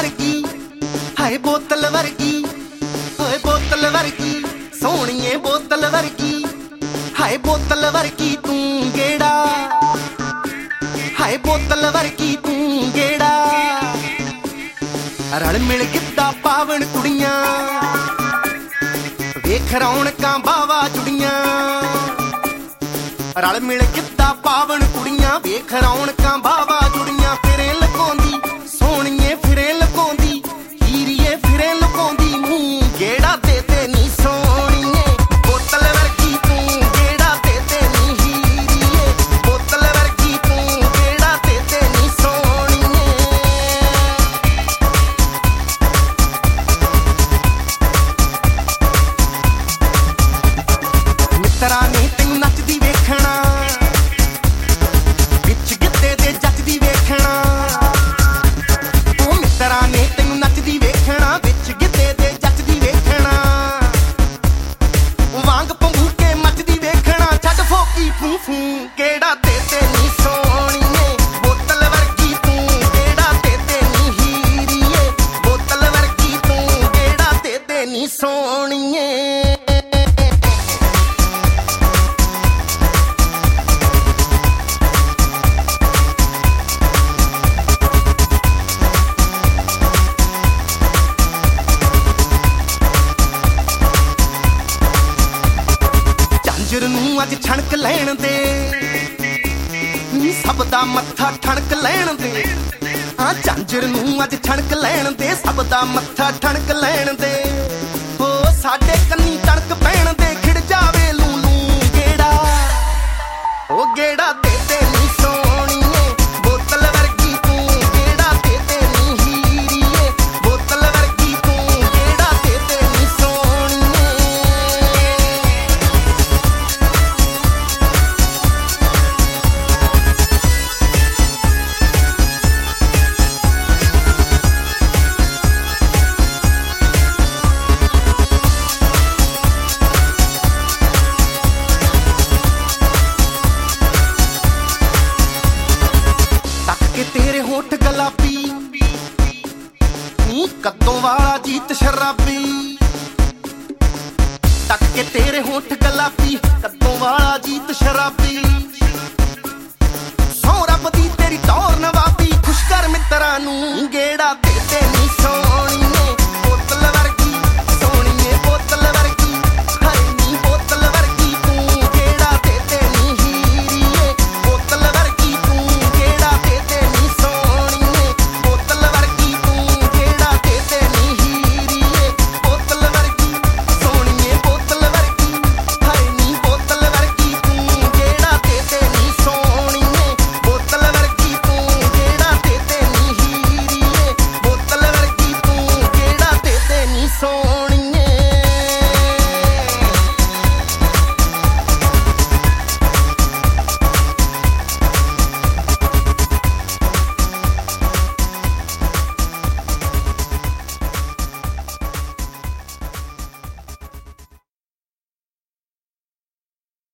वर्गी हाय बोतल वर्गी हाय बोतल वर्गी सोहणीए बोतल वर्गी हाय बोतल वर्गी तू गेड़ा हाय बोतल वर्गी तू गेड़ा रल मिल गिद्दा पावन कुड़ियां वेख रौनकां बावा जुड़ियां रल मिल गिद्दा पावन कुड़ियां वेख रौनकां बावा जुड़ियां फिरे लकोंदी सोहणीए फिरे लकोंदी हीरीए फिरे लकोंदी मुंह गेड़ा दे नी सोहणीए बोतल वर्गी तू गेड़ा दे नी हीरीए बोतल वर्गी तू गेड़ा दे नी सोहणीए मित्रा ने तैनूं नचदी वेखना विच गिद्दे दे जचदी वेखना ओ मित्रा ने तैनूं नचदी वेखना विच गिद्दे दे जचदी वेखना वांग पंगूके मचदी वेखना छड्ड फोकी फू फू गेड़ा दे नी सोहणीए बोतल वर्गी तू गेड़ा दे नी हीरीए बोतल वर्गी तू गेड़ा दे नी सोहणीए झांजर नूं अज छणक लैण दे सब दा मत्था ठणक लैण दे हाँ झांजर नूं अज छणक लैण दे सब दा मत्था ठणक लैण दे हो साडे कन्नी तड़क पैण दे खिड़ जावे लू लू गेड़ा ओ गेड़ा दे नी सोहणीए बोतल वर्गी तू गेड़ा दे नी हीरीए बोतल वर्गी तू गेड़ा दे नी सोहणीए के तेरे होठ गुलाबी कद्दों वाला जीत शराबी तक के तेरे होठ गुलाबी कद्दों वाला जीत शराबी